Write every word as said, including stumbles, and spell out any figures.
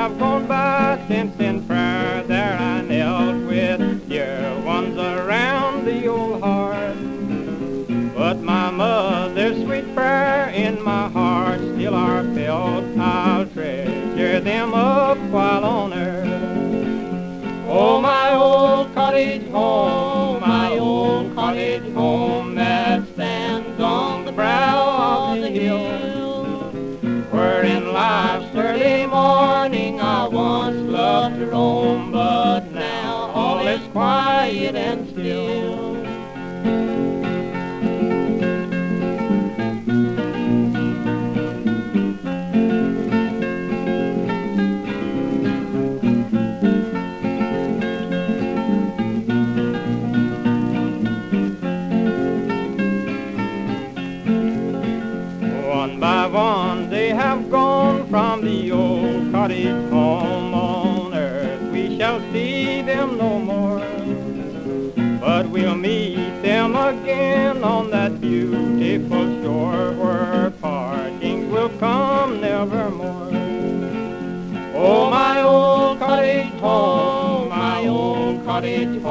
have gone by since in prayer there I knelt with dear ones around the old hearth. But my mother's sweet prayer in my heart still are felt. I'll treasure them up while on earth. Oh, my old cottage home, my old cottage home that stands on the brow of the hill, where in life's early morning I once loved to roam, but now all is quiet and still. One by one they have gone from the old cottage home on earth. We shall see them no more, but we'll meet them again on that beautiful shore where partings will come nevermore. Oh, my old cottage home, my old cottage